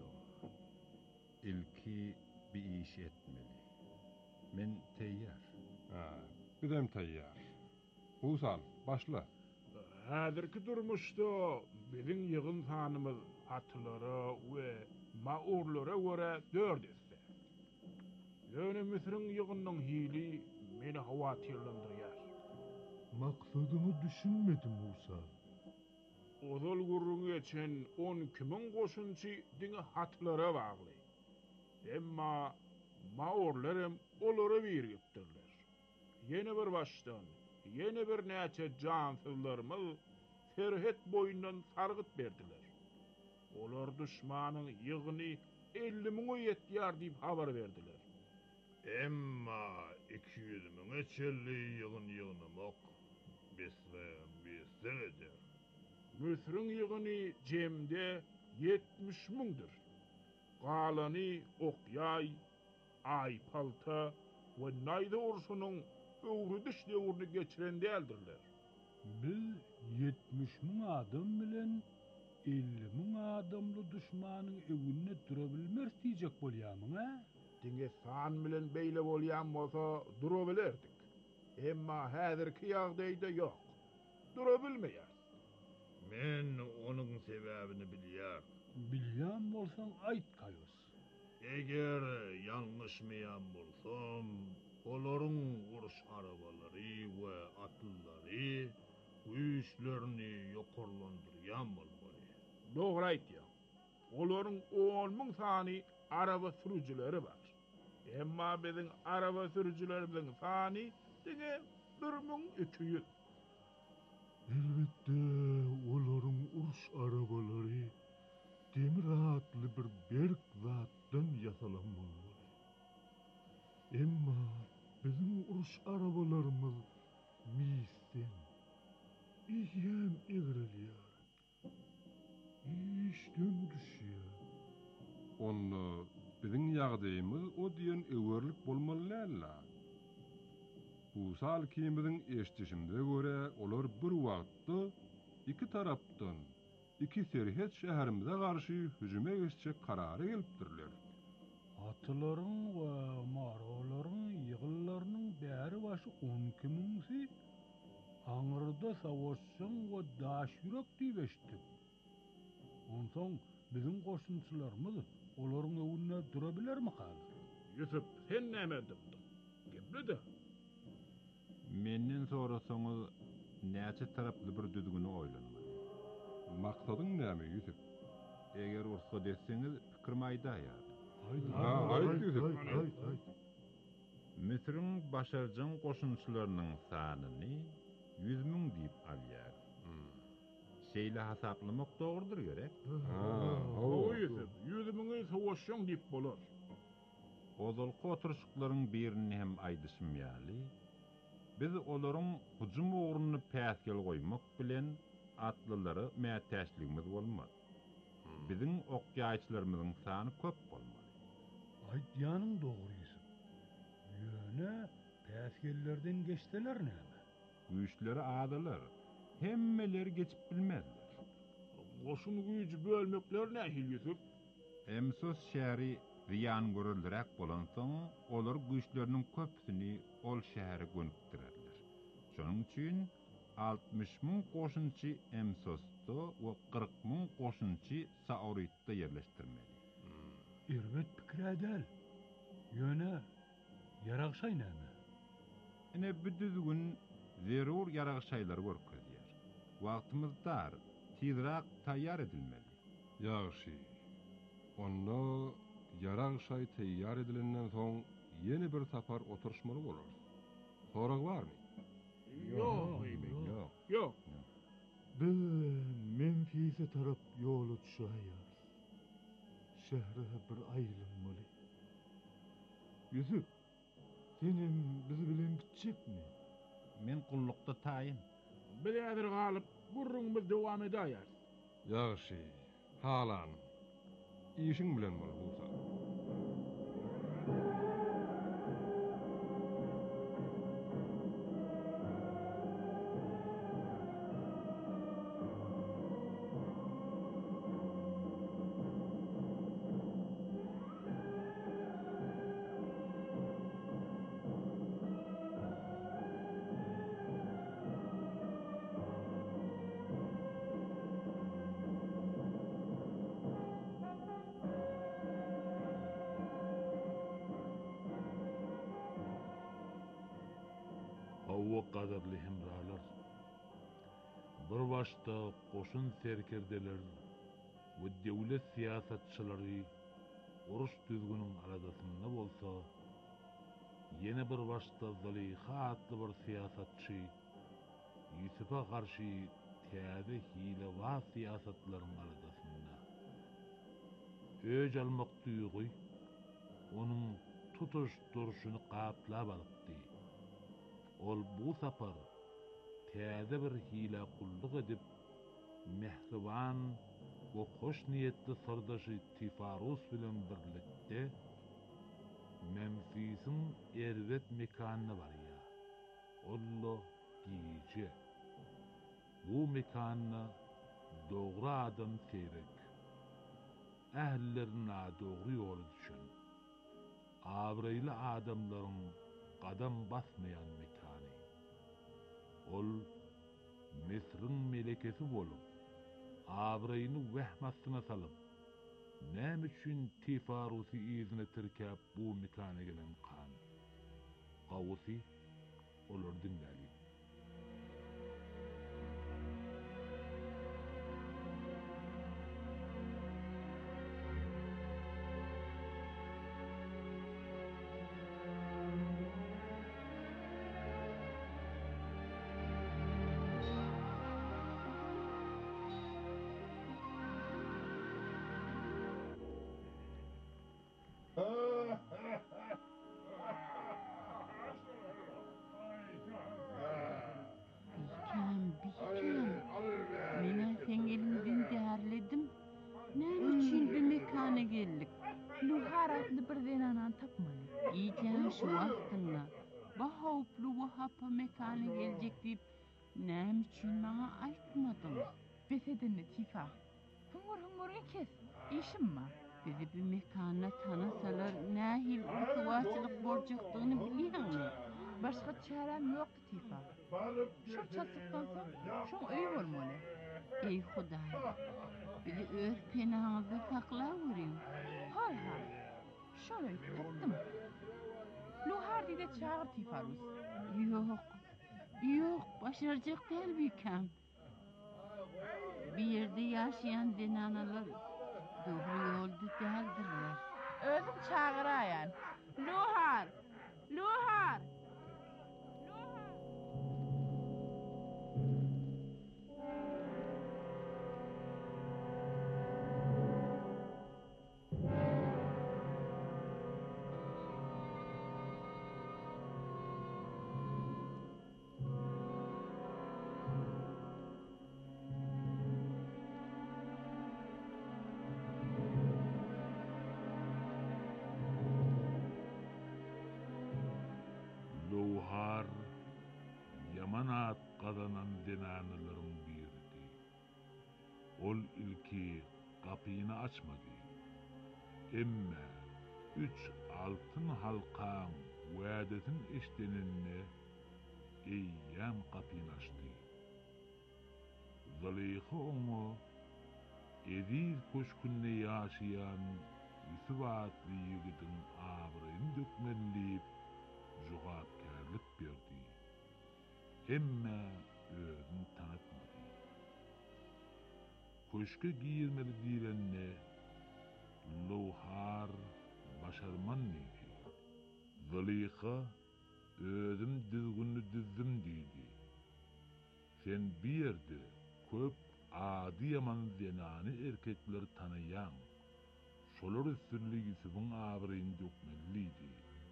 İlki bir iş etmeli. Men teýýär. Ha, bizem teýýär. Husal, başla. Häzirki durmuşda biziň ýygyn sanymyz atlara we maurlara görä dört etse. Ýöne Misriň ýygynyň hili meni hawatyrlandyrýar. Maksadymy düşünmedim Musa. Ozal gurrun geçen on kimin goşunçy diňe hatlara bagly. Emma maurlarym olara beripdirler. Ýene bir başdan, ýene bir näçe jansızlarymyz Ferhet boýundan sargyt berdiler. Olar düşmanyň ýygyny elli miňe ýetýär diýip habar berdiler. Emma iki yüz müňe çelli ýygyn ýygnamak beslem besler eder. Müsrüň ýygyny jemde yetmiş müňdir. Galany okyay, ay palta we naýda urşunyň öwrü diş döwrüni geçiren däldirler. Biz yetmiş müň adam bilen elli müň adamly düşmanyň ewine dura bilmez diýjek bolýarmyň ha? Diňe san bilen beýle bolýan bolsa dura bilerdik. Emma häzirki ýagdaýda ýok. Dura bilmeýär. Men onuň sebäbini bilýär. Bilýän bolsaň aýt Kayos. Eger ýalňyşmaýan bolsam, olaryň uruş arabalary we atlary güýçlerini ýokarlandyrýan bolmaly. Dogry aýtýar. Olaryň on müň sany araba sürüjileri bar. Emma biziň araba sürüjilerimiziň sany diňe bir müň iki ýüz. Elbette olaryň uruş arabalary demir atly bir berk zatdan ýasalanmaly. Emma bizim uruş arabalarymyz misden, ýem egrelýär. İşden düşýär. Onu biziň ýagdaýymyz o diýen öwürlik bolmaly. Bu sal kimbiň eşdişimde göre olar bir wagtda iki tarapdan iki serhet şäherimize garşy hüjüme geçjek karary gelipdirler. Atlaryň we maralaryň ýygyllarynyň bäri başy on iki müňsi aňyrda savaşçyň we daş ýürek diýip eşitdim. Onsoň biziň goşunçylarymyz olaryň öwünde dura bilermi hali? Ýüsüp, sen näme diýdin? Geplidi. Menden sorasaňyz näçe taraply bir düzgüni oýlanmaly. Maksadyň näme Ýüsüp? Eger ursa desseňiz pikir maýdaýar. Ha, aýt Ýüsüp. Misriň başarjyň goşunçylarynyň sanyny yüz müň diýip alýar. Şeýle hasaplamak dogrudur gerek. Ha, o ýüsüp, yüz müňi sowuşýan diýip bolar. Ozalky oturşyklaryň birini hem aýdyşmaýaly. Biz olaryň hujum ogruny päsgel goýmak bilen atlylary mätäçligimiz bolmaz. Biziň okýaýçylarymyzyň sany köp bolmaly. Aýtýanyň dogry. Ýöne päsgellerden geçdiler näme? Güýçleri adalar. Hemmeleri geçip bilmezler. Goşun güýji bölmekler nähil ýüsüp? Emsos şäheri ziyan görüldirek bolan soň olar güýçleriniň köpsini ol şähere gönükdirerler. Şonuň üçin altmış müň goşunçy Emsosda we kırk müň goşunçy Sauritda ýerleşdirmeli. Erbet pikir edel. Ýöne ýaragşaý näme? Ene bu düzgün zerur ýaragşaýlar görkezýär. Wagtymyz dar, tezrak taýýar edilmeli. Ýagşy. Onda ýaragşaý taýýar edilenden soň ýene bir tapar oturşmaly bolar. Sorag barmy? Ýok, ýok. Ýok. Biz Memphise tarap ýoly düşýär. Şähre bir aýlanmaly. Ýüsüp, senem bizi bilen gitjekmi? Men gullukda taýyn. Bir ýadyr galyp, gurrunymyz dowam edýär. Ýagşy. Halan. İşiň bilen bol bolsa. Hawa gadarly hemralar. Bir başda goşun serkerdeler we döwlet siýasatçylary uruş düzgünüň aradasynda bolsa, ýene bir başda Zaliha atly bir siýasatçy Ýüsupa garşy täze hilewaz siýasatlaryň aradasynda. Öj almak duýgy onuň tutuş duruşunu qaplap alypdy. Ol bu sapar täze bir hile kulluk edip mehriban we hoş niyetli sırdaşı Tifarus bilen birlikde Memphis'in erwet mekanına barýa. Ollo giýje. Bu mekanna dogry adam seyrek. Ählilerin dogry ýoly düşen. Abraylı adamlaryň qadam basmayan mekany. Ol Misr'in melekesi bolup, Abrayını wehmasyna salyp, näme üçin Tifarusy izine tirkäp bu mekana gelen kan? Gawsy olar dinläli. Mene sen elimden därledim. Näme üçin bu mekana geldik? Luhar adlı bir denanan tapmaly. Iýen şu wagtynda bahawply wahapa mekana geljek diýip näme üçin maňa aýtmadyň? Besedini Tifa. Hüngür hüngürü kes. İşim var. Bizi bu mekana tanasalar nähil urtuwaçylyk boljakdygyny bilýärmi? Başka çarem ýokdy Tifa. Şu çatykdan soň şoň öý bolmaly. Ey Hudaý, bizi öz penahyňyzda saklap görýän. Hay hay. Şoňa gitdim. Luhar diýde çağır Tifarus. Ýok. Ýok, başarjak däl bikam. Bir ýerde ýaşaýan denanalar dogry ýolda däldirler. Özüm çağıraýan. Luhar! Luhar! Luhar yaman at qazanan denanalaryň biridi. Ol ilki kapyny açmady. Emma üç altın halqaň wädetin eşdenenne eýýän kapyny açdy. Zalýha oňa Ediz köşkünde ýaşaýan Yusuf adly ýigitiň abraýyny dökmenlip jogapkärlik berdi. Emma özüni tanıtmadı. Köşke giyirmeli diýilenne Luhar başarman diýdi. Zalýha özüm düzgünni düzdüm diýdi. Sen bir ýerde köp ady ýaman zenany erkekleri tanaýan. Şolar üstünli Yusuf'un abraýyny dökmeliydi.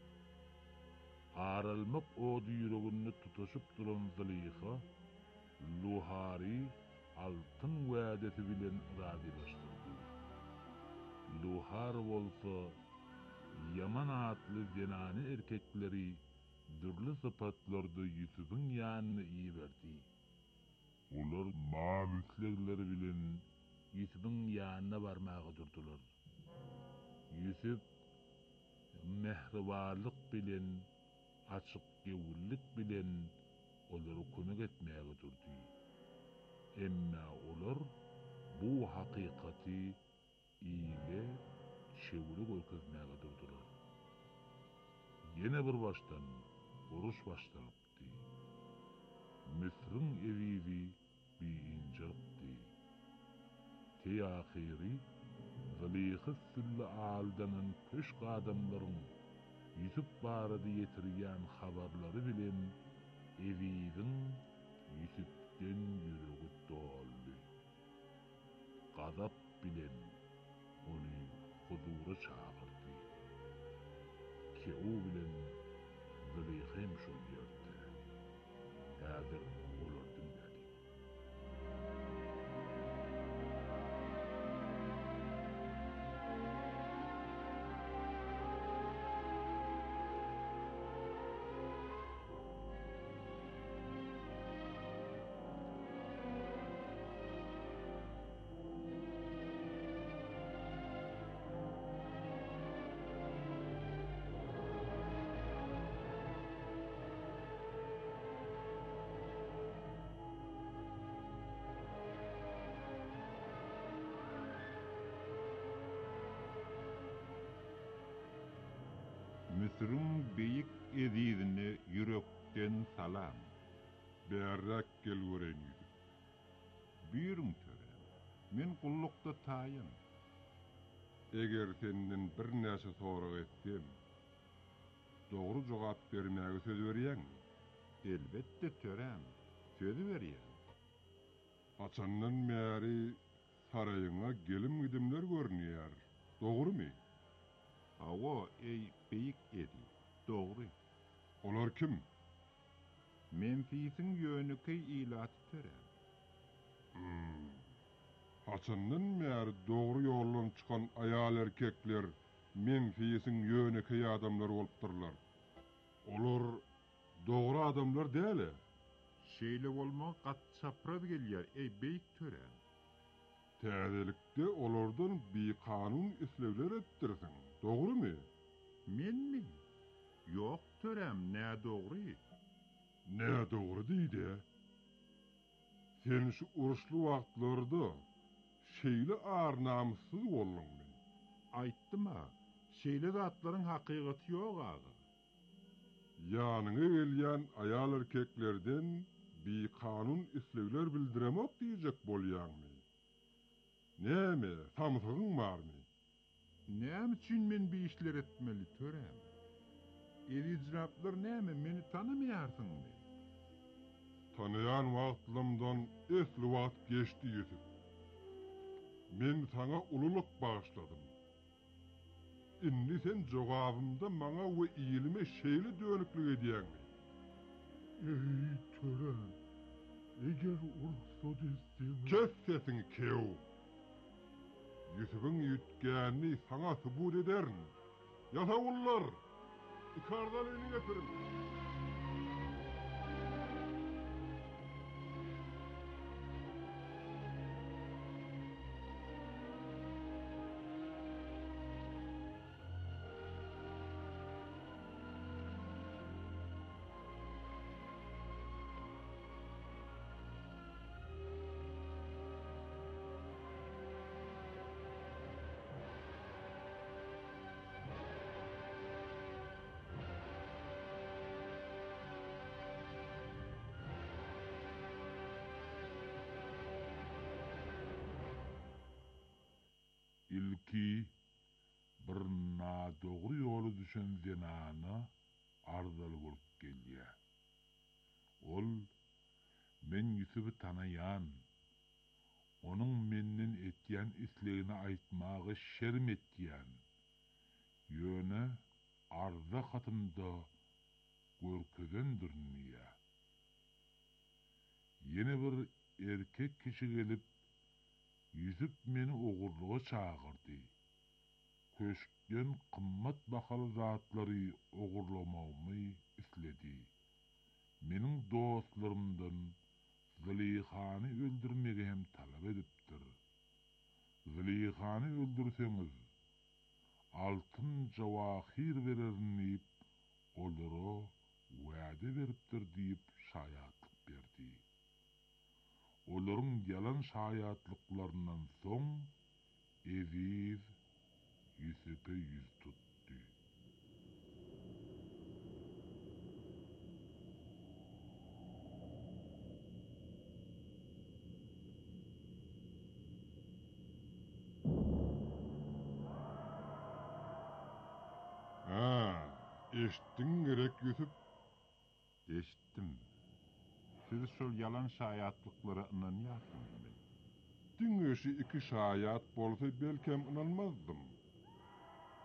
Aralmak odu yüreğini tutuşup duran Zalýha, Luhary altın wädeti bilen radylaşdyrdy. Luhar bolsa, yaman atly zenany erkekleri dürli sıpatlarda Yusuf'un ýanyna iýberdi. Olar mamüslegleri bilen Yusuf'un ýanyna barmagy durdular. Yusuf mehribarlyk bilen açyk gewillik bilen olary kömek etmäge durdy. Emma olar bu hakykaty iýle şewri görkezmäge durdular. Ýene bir başdan uruş başlapdy. Misr'in ewibi biýinjapdy. Teýahiri Zalýha sülle aldanan köşk adamlaryň Yusuf barady ýetirýän habarlary bilen Ewibiň Yusufden ýüregi doldy. Gazap bilen ony huzura çağırdy. Teğu bilen Züleyhem şu yerde. Häzir olar dinledi. Müsürün beyik edizine yürekten salam. Berrak gel göreyim. Buyurun töre. Men kullukta tayın. Eger senden bir näçe sorak etsem, dogry jogap bermäge söz berýän. Elbette törem. Sözü berýän. Açandan märi saraýyňa gelim gidimler görnýär. Dogrymy? Awa ey beyik edi. Dogry. Olar kim? Memphisin yönükü ilat törem. Hmm. Haçandan märi dogry ýoldan çykan aýal erkekler Memphisin ýöneki adamlar bolupdyrlar. Olar dogry adamlar däle. Şeýle bolmagy gat çapraz gelýär ey beyik törem. Täzelikde olardan bir kanun islewler etdirsin. Dogrymy? Menmi? Ýok törem, nä dogry? Nä dogry diýdi? Sen şu uruşly wagtlarda şeýle arnamsyz boldyňmy? Aýtdyma, şeýle zatlaryň hakykaty ýok aga. Ýanyňa gelýän aýal erkeklerden bir kanun islewler bildiremok diýjek bolýarmy? Näme, samsygyň barmy? Näme üçin men bir işler etmeli törem? Erizraplar näme, meni tanymýarsyňmy? Tanıyan wagtlymdan esli wagt geçdi ýetip. Men sana ululuk bağışladım. Indi sen jogabymda maňa we iýilime şeýle dönüklik edýäňmi? Ey törem, eger uruksat etsem... Kes sesini kew. Ýüsübiň ýütgänini sana subut ederin. Ýatagullar, ikardan öňe getirin. ilki bir nadogry ýoly düşen zenana arzaly bolup gelýär. Ol men Ýüsüpy tanaýan, onuň menden etýän islegini aýtmagy şerm etýän. Ýöne arza hatynda görkezen durunýar. Ýene bir erkek kişi gelip Ýüsüp meni ogurluğa çağırdy. Köşkden kymmat bahaly zatlary ogurlamagmy isledi. Meniň dostlarymdan Züleyhany öldürmegi hem talap edipdir. Züleyhany öldürseňiz, altyn jawahir bererin diýip olara wäde beripdir diýip şaýatlyk berdi. Olaryň yalan şaýatlyklarynyň soň Eziz Ýüsüp'e yüz tutdy. Ha, eşitdiň gerek Ýüsüp? Eşitdim. Siz şol yalan şaýatlyklary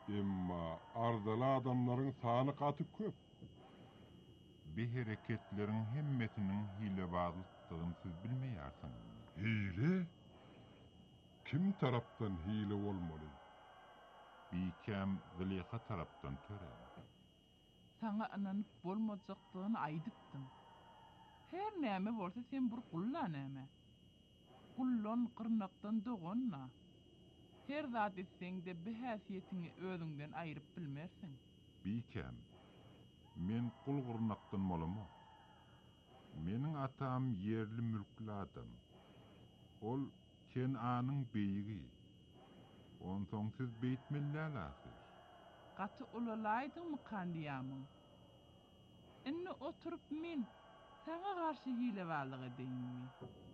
Emma ardalı adamların sany gaty köp. Bir hareketlerin hemmetinin hilebazlıktığını siz bilmeýärsiňiz. Hile? Kim tarapdan hile olmaly? Bikem Züleyha tarapdan törem. Sana ananyp bolmajakdygyny aýdypdym. Her näme bolsa sen bir gullan näme. Gullon gyrnakdan doganna. Her zat etseň de bir häsiýetini özüňden aýryp bilmersiň. Bikem, men kul gyrnakdan bolamok. Meniň atam yerli mülkli adam. Ol Kenanyň beýigi. Onsoň siz beýtmelläsiz. Gaty ulalaýdyňmy kandiýamyň? Inni oturup men sana garşy hilebalyk edeyinmi?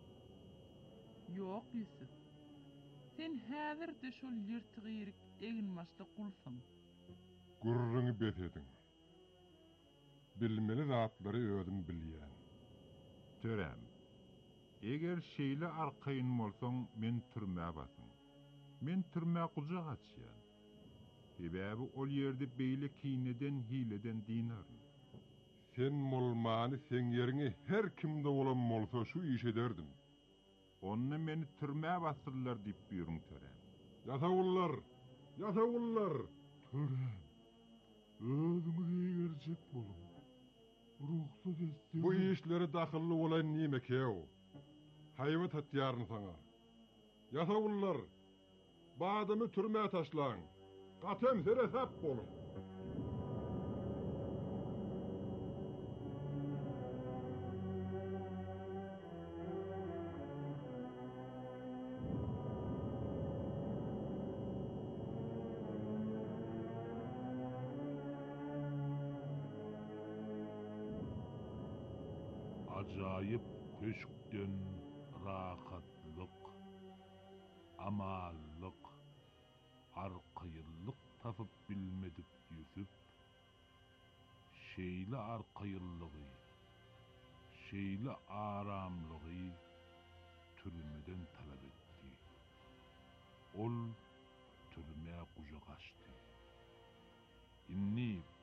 Ýok Yusuf. Sen häzir de şol ýyrtyk eginmaçly gulsyň. Gurruňy betediň. Bilmeli zatlary özüň bilýän. Törem, eger şeýle arkaýyn bolsaň men türmä basyň. Men türmä kujak açýan. Sebäbi ol ýerde beýle kineden hileden dinaryn. Sen molmany sen ýeriňe her kimde bolan bolsa şu iş ederdim. Onni meni türmä bastyrlar diýip buyuruň törem. Ýatagullar, ýatagullar. Törem, özüňizi gerçek bolun. Ruhsat etsin. Bu işleri dahilli olan nime kew? Hayvat hatýaryn sana. Ýatagullar, bu adamy türmä taşlaň. Gatem seresap bolun. Ajaýyp köşkden rahatlyk, amallyk, arkaýyllyk tapyp bilmedik Yusuf. Şeýle arkaýyllygy, şeýle aramlygy türmeden talap etdi. Ol türmä kujak açdy. Inni